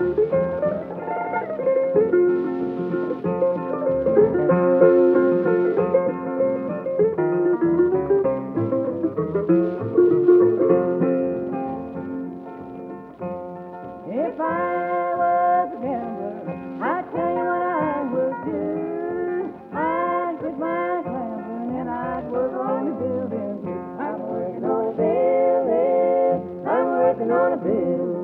If I was a gambler, I'd tell you what I would do. I'd quit my gambling and I'd work on the building too. I'm working on a building. I'm working on a building.